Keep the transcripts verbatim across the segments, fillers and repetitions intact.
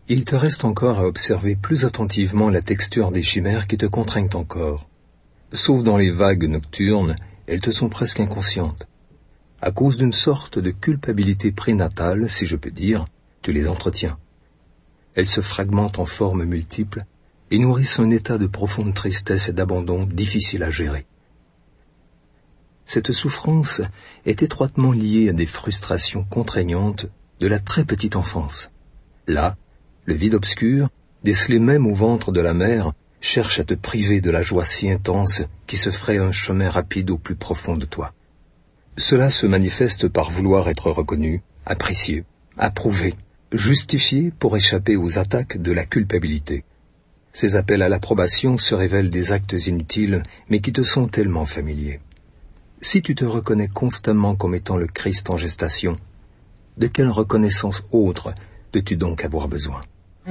Il te reste encore à observer plus attentivement la texture des chimères qui te contraignent encore. Sauf dans les vagues nocturnes, elles te sont presque inconscientes. À cause d'une sorte de culpabilité prénatale, si je peux dire, tu les entretiens. Elles se fragmentent en formes multiples et nourrissent un état de profonde tristesse et d'abandon difficile à gérer. Cette souffrance est étroitement liée à des frustrations contraignantes de la très petite enfance. Là, le vide obscur, décelé même au ventre de la mère, cherche à te priver de la joie si intense qui se ferait un chemin rapide au plus profond de toi. Cela se manifeste par vouloir être reconnu, apprécié, approuvé, justifié pour échapper aux attaques de la culpabilité. Ces appels à l'approbation se révèlent des actes inutiles, mais qui te sont tellement familiers. Si tu te reconnais constamment comme étant le Christ en gestation, de quelle reconnaissance autre peux-tu donc avoir besoin ?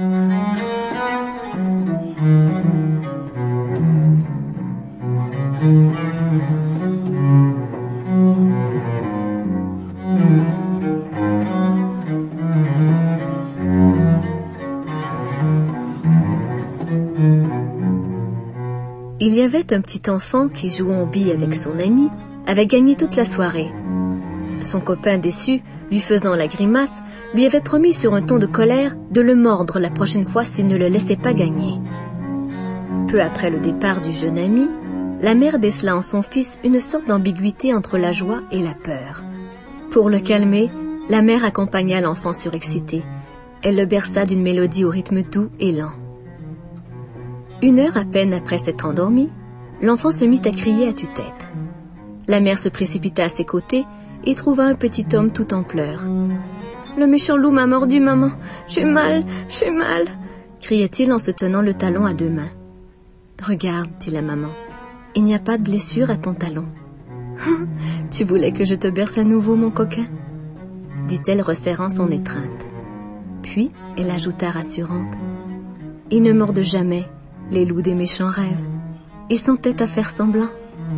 Il y avait un petit enfant qui, jouant aux billes avec son ami, avait gagné toute la soirée. Son copain déçu, lui faisant la grimace, lui avait promis sur un ton de colère de le mordre la prochaine fois s'il ne le laissait pas gagner. Peu après le départ du jeune ami, la mère décela en son fils une sorte d'ambiguïté entre la joie et la peur. Pour le calmer, la mère accompagna l'enfant surexcité. Elle le berça d'une mélodie au rythme doux et lent. Une heure à peine après s'être endormi, l'enfant se mit à crier à tue-tête. La mère se précipita à ses côtés et trouva un petit homme tout en pleurs. « Le méchant loup m'a mordu, maman. J'ai mal, j'ai mal !» criait-il en se tenant le talon à deux mains. « Regarde, dit la maman, il n'y a pas de blessure à ton talon. « Tu voulais que je te berce à nouveau, mon coquin ?» dit-elle resserrant son étreinte. Puis, elle ajouta rassurante. « Ils ne mordent jamais, les loups des méchants rêves. Ils sont tête à faire semblant. »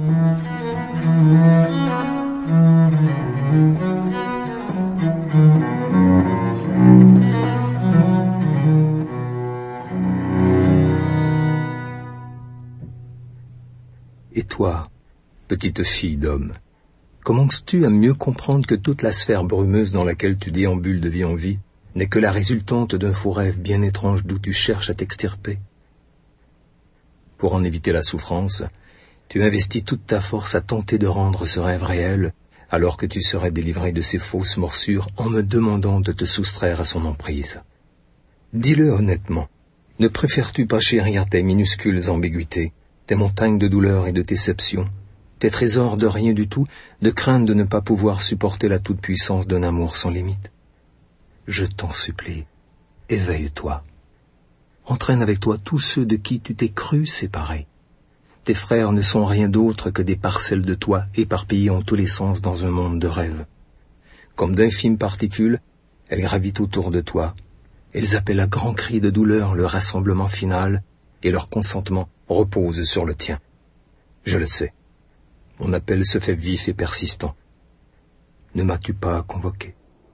Et toi, petite fille d'homme, commences-tu à mieux comprendre que toute la sphère brumeuse dans laquelle tu déambules de vie en vie n'est que la résultante d'un faux rêve bien étrange d'où tu cherches à t'extirper? Pour en éviter la souffrance, tu investis toute ta force à tenter de rendre ce rêve réel, alors que tu serais délivré de ces fausses morsures en me demandant de te soustraire à son emprise. Dis-le honnêtement, ne préfères-tu pas chérir tes minuscules ambiguïtés, tes montagnes de douleur et de déception, tes trésors de rien du tout, de crainte de ne pas pouvoir supporter la toute-puissance d'un amour sans limite? Je t'en supplie, éveille-toi. Entraîne avec toi tous ceux de qui tu t'es cru séparé. Tes frères ne sont rien d'autre que des parcelles de toi éparpillées en tous les sens dans un monde de rêve. Comme d'infimes particules, elles gravitent autour de toi. Elles appellent à grands cris de douleur le rassemblement final et leur consentement repose sur le tien. Je le sais. Mon appel se fait vif et persistant. Ne m'as-tu pas convoqué?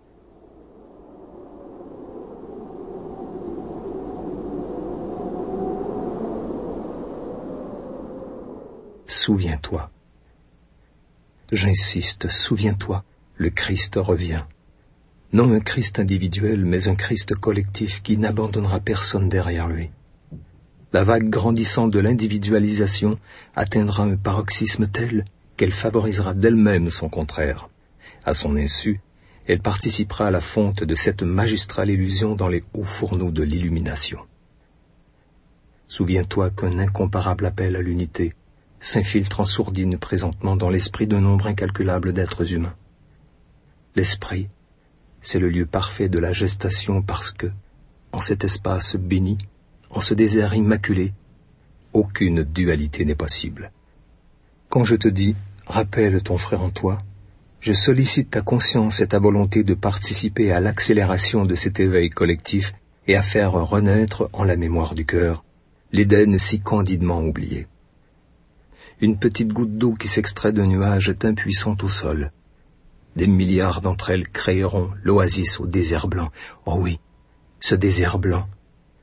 Souviens-toi. J'insiste, souviens-toi, le Christ revient. Non un Christ individuel, mais un Christ collectif qui n'abandonnera personne derrière lui. La vague grandissante de l'individualisation atteindra un paroxysme tel qu'elle favorisera d'elle-même son contraire. À son insu, elle participera à la fonte de cette magistrale illusion dans les hauts fourneaux de l'illumination. Souviens-toi qu'un incomparable appel à l'unité s'infiltre en sourdine présentement dans l'esprit d'un nombre incalculable d'êtres humains. L'esprit, c'est le lieu parfait de la gestation parce que, en cet espace béni, en ce désert immaculé, aucune dualité n'est possible. Quand je te dis « rappelle ton frère en toi », je sollicite ta conscience et ta volonté de participer à l'accélération de cet éveil collectif et à faire renaître en la mémoire du cœur l'Éden si candidement oublié. Une petite goutte d'eau qui s'extrait d'un nuage est impuissante au sol. Des milliards d'entre elles créeront l'oasis au désert blanc. Oh oui, ce désert blanc,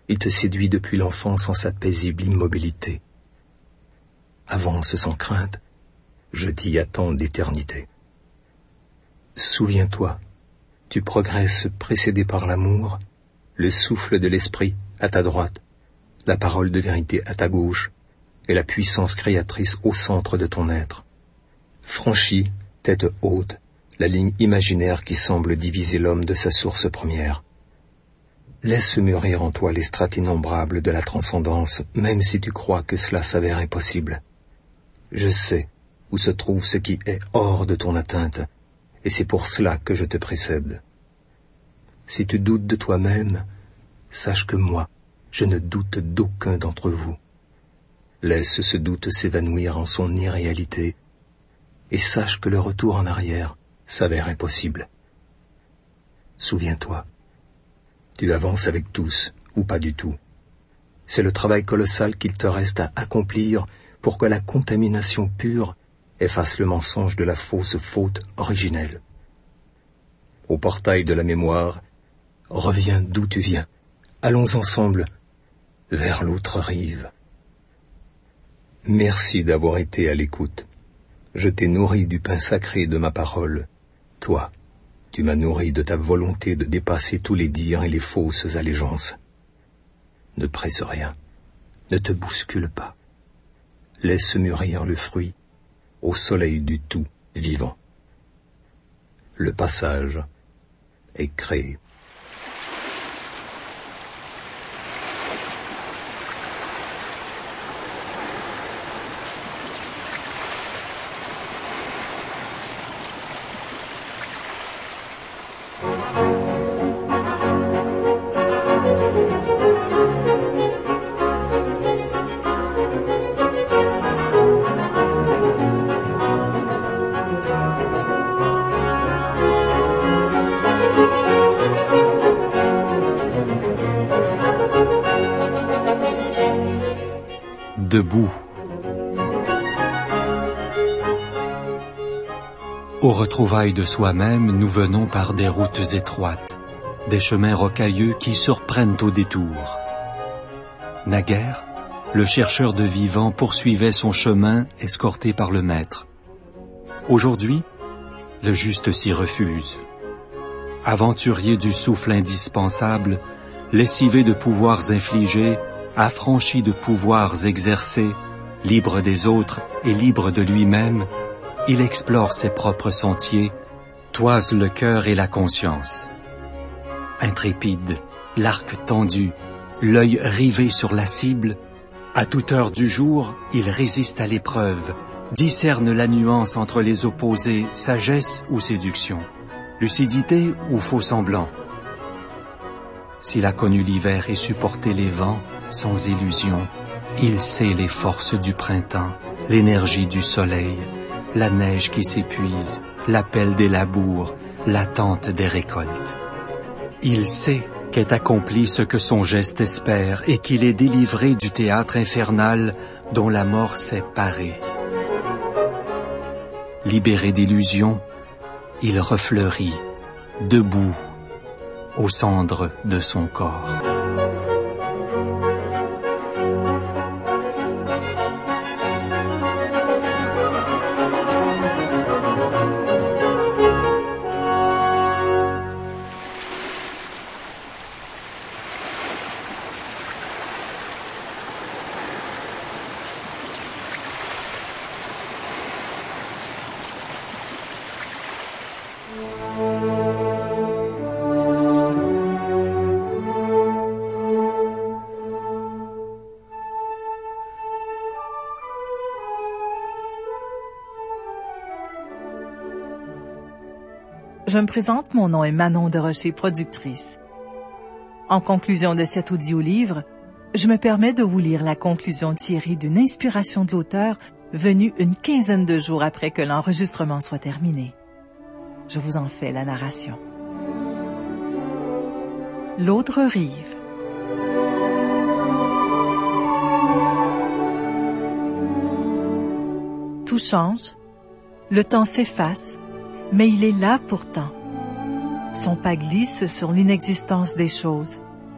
Il te séduit depuis l'enfance en sa paisible immobilité. Avance sans crainte, je t'y attends d'éternité. Souviens-toi, tu progresses précédé par l'amour, le souffle de l'esprit à ta droite, la parole de vérité à ta gauche, et la puissance créatrice au centre de ton être. Franchis, tête haute, la ligne imaginaire qui semble diviser l'homme de sa source première. Laisse mûrir en toi les strates innombrables de la transcendance, même si tu crois que cela s'avère impossible. Je sais où se trouve ce qui est hors de ton atteinte, et c'est pour cela que je te précède. Si tu doutes de toi-même, sache que moi, je ne doute d'aucun d'entre vous. Laisse ce doute s'évanouir en son irréalité, et sache que le retour en arrière s'avère impossible. Souviens-toi, tu avances avec tous, ou pas du tout. C'est le travail colossal qu'il te reste à accomplir pour que la contamination pure efface le mensonge de la fausse faute originelle. Au portail de la mémoire, reviens d'où tu viens. Allons ensemble vers l'autre rive. Merci d'avoir été à l'écoute. Je t'ai nourri du pain sacré de ma parole. Toi, tu m'as nourri de ta volonté de dépasser tous les dires et les fausses allégeances. Ne presse rien, ne te bouscule pas. Laisse mûrir le fruit au soleil du tout vivant. Le passage est créé. Debout. Aux retrouvailles de soi-même, nous venons par des routes étroites, des chemins rocailleux qui surprennent au détour. Naguère, le chercheur de vivant poursuivait son chemin escorté par le maître. Aujourd'hui, le juste s'y refuse. Aventurier du souffle indispensable, lessivé de pouvoirs infligés, affranchi de pouvoirs exercés, libre des autres et libre de lui-même, il explore ses propres sentiers, toise le cœur et la conscience. Intrépide, l'arc tendu, l'œil rivé sur la cible, à toute heure du jour, il résiste à l'épreuve, discerne la nuance entre les opposés, sagesse ou séduction, lucidité ou faux semblant. S'il a connu l'hiver et supporté les vents, sans illusion, il sait les forces du printemps, l'énergie du soleil, la neige qui s'épuise, l'appel des labours, l'attente des récoltes. Il sait qu'est accompli ce que son geste espère et qu'il est délivré du théâtre infernal dont la mort s'est parée. Libéré d'illusions, il refleurit, debout, aux cendres de son corps. Je me présente, mon nom est Manon de Rocher, productrice. En conclusion de cet audio-livre, je me permets de vous lire la conclusion tirée d'une inspiration de l'auteur venue une quinzaine de jours après que l'enregistrement soit terminé. Je vous en fais la narration. L'autre rive. Tout change, le temps s'efface, mais il est là pourtant. Son pas glisse sur l'inexistence des choses.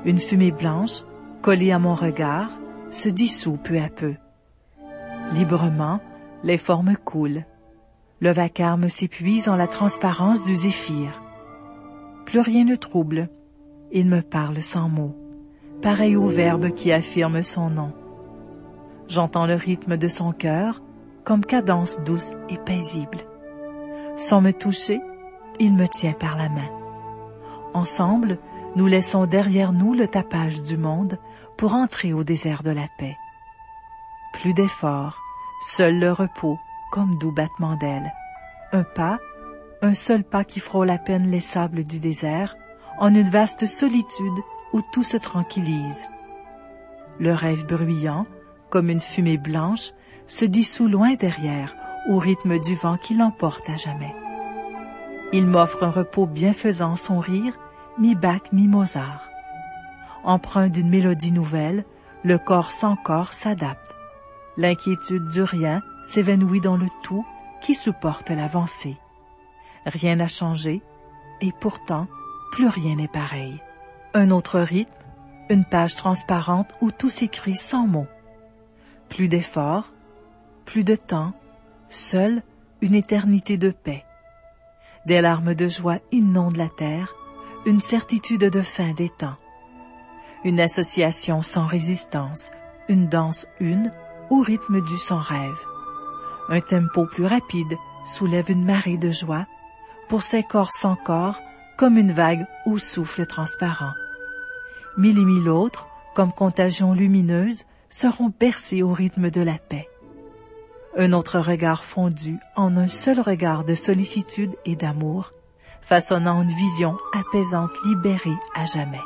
une fumée blanche, collée à mon regard, se dissout peu à peu. Librement, les formes coulent. Le vacarme s'épuise en la transparence du zéphyr. Plus rien ne trouble. Il me parle sans mots, pareil au verbe qui affirme son nom. J'entends le rythme de son cœur comme cadence douce et paisible. Sans me toucher, il me tient par la main. Ensemble, nous laissons derrière nous le tapage du monde pour entrer au désert de la paix. Plus d'efforts, seul le repos comme doux battement d'ailes. Un pas, un seul pas qui frôle à peine les sables du désert, en une vaste solitude où tout se tranquillise. Le rêve bruyant, comme une fumée blanche, se dissout loin derrière, au rythme du vent qui l'emporte à jamais. Il m'offre un repos bienfaisant son rire, mi-Bach, mi-Mozart. Empreint d'une mélodie nouvelle, le corps sans corps s'adapte. L'inquiétude du rien s'évanouit dans le tout qui supporte l'avancée. Rien n'a changé, et pourtant, plus rien n'est pareil. Un autre rythme, une page transparente où tout s'écrit sans mots. Plus d'efforts, plus de temps, seule une éternité de paix. Des larmes de joie inondent la terre, une certitude de fin des temps. Une association sans résistance, une danse une au rythme du son rêve. Un tempo plus rapide soulève une marée de joie pour ces corps sans corps comme une vague au souffle transparent. Mille et mille autres, comme contagion lumineuse, seront bercés au rythme de la paix. Un autre regard fondu en un seul regard de sollicitude et d'amour, façonnant une vision apaisante libérée à jamais.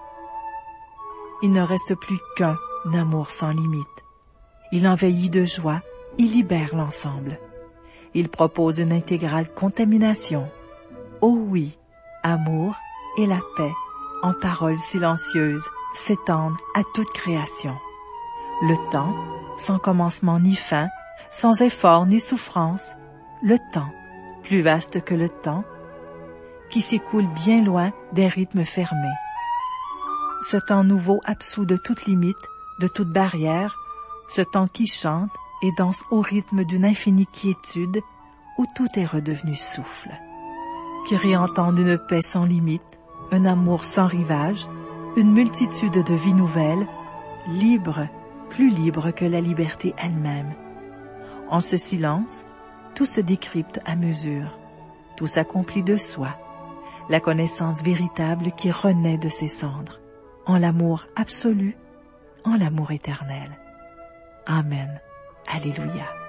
Il ne reste plus qu'un amour sans limite. Il envahit de joie, il libère l'ensemble. Il propose une intégrale contamination. Oh oui, amour et la paix, en paroles silencieuses, s'étendent à toute création. Le temps, sans commencement ni fin, sans effort ni souffrance, le temps, plus vaste que le temps, qui s'écoule bien loin des rythmes fermés. Ce temps nouveau absous de toute limite, de toute barrière, ce temps qui chante et danse au rythme d'une infinie quiétude où tout est redevenu souffle, qui réentend une paix sans limite, un amour sans rivage, une multitude de vies nouvelles, libres, plus libres que la liberté elle-même. En ce silence, tout se décrypte à mesure, tout s'accomplit de soi, la connaissance véritable qui renaît de ses cendres, en l'amour absolu, en l'amour éternel. Amen. Alléluia.